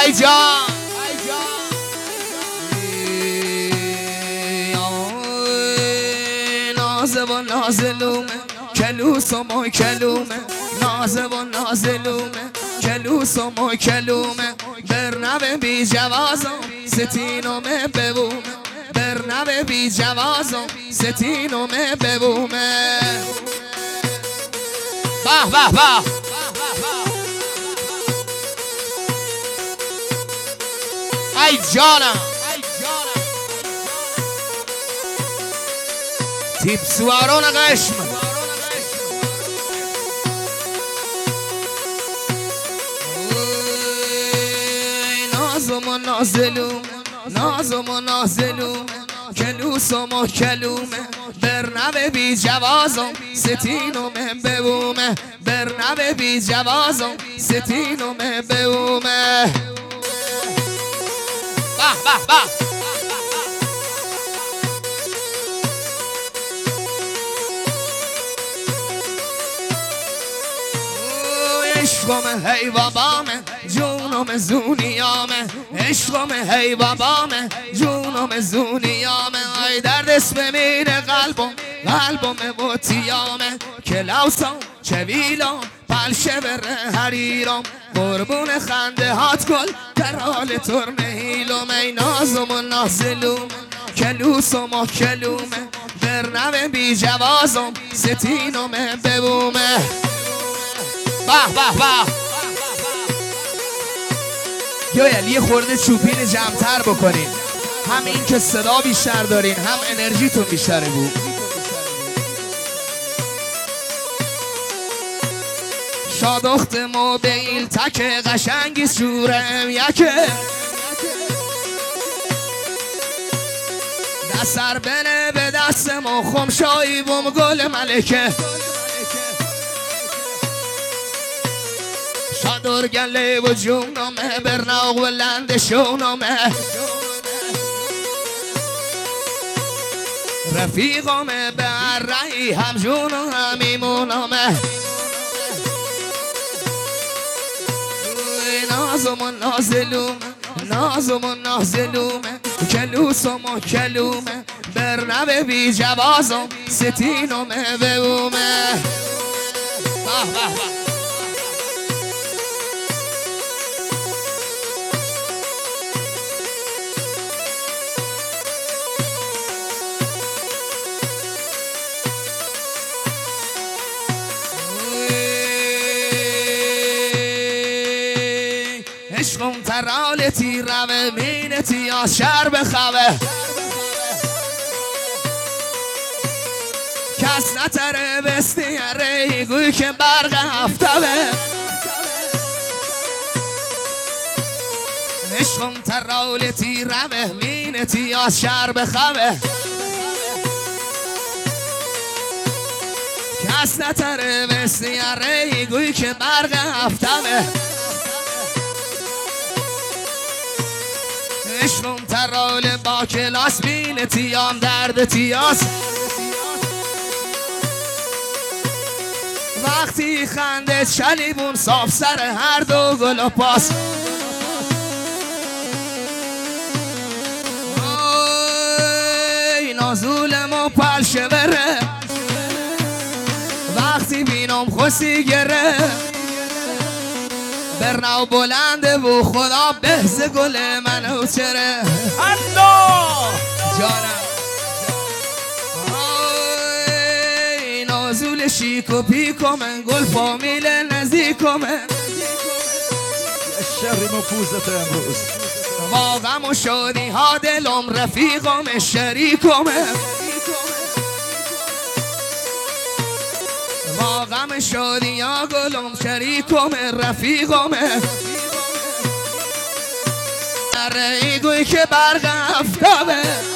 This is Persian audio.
ای جان نازه و نازلومه کلوس و مای کلومه نازه و نازلومه کلوس و مای کلومه برنبه بی جوازم ستینومه ببومه برنبه بی جوازم ستینومه ببومه به به به ای جانم تیپ سوارون قشم نازم و نازلوم نازم و نازلوم کلوسم و کلومه برنبه بی جوازم ستینومه ببومه برنبه بی جوازم ستینومه ببومه به به به عشقم هی بابامه جونم زونیامه عشقم هی بابامه جونم زونیامه ای درد اسم میره قلبم و تیامه کلاوسام چویلام پلشه بره حریرام قربون خنده هات گل در حال ترمه هیلم ای نازم و نازلوم کلوسم و کلومه برنمه بی جوازم ستینومه ببومه به به به یا یه خورده چوپین جمع‌تر بکنین هم این که صدا بیشتر دارین هم انرژیتون بیشتره بود شادخت موبیل تک قشنگی سورم یکه دستر بنه به دست ما خمشایی بوم گل ملکه شادر گله و جونمه برناغ و لند شونمه رفیقمه به رئی هم جون و همیمونمه نازم و نازلومه نازم و نازلومه کلوسم و کلومه برنبه بی جوازم ستینومه ببومه به به به عشقم ترالتی روه مینتی از شر بخوه کس نتره بستیاره گوی که برق هفتوه عشقم ترالتی روه مینتی از شر بخوه کس نتره بستیاره گوی که برق هفتوه عشقم ترال با کلاس بین تیام درد تیاس وقتی خنده شلیبون صاف سر هر دو گل و پاس نازولم و پلشه بره وقتی بینم خوشی گره برناو بلنده و خدا بهز گل منو چره الله جانم نازول شیک و پیکم گل فامیل نزدیکم شری مفوزت امروز واقعا و شادی ها دلم رفیقم شریکم واقعا شادی ها گلم شریکم رفیقم ای گوی که برق افتابه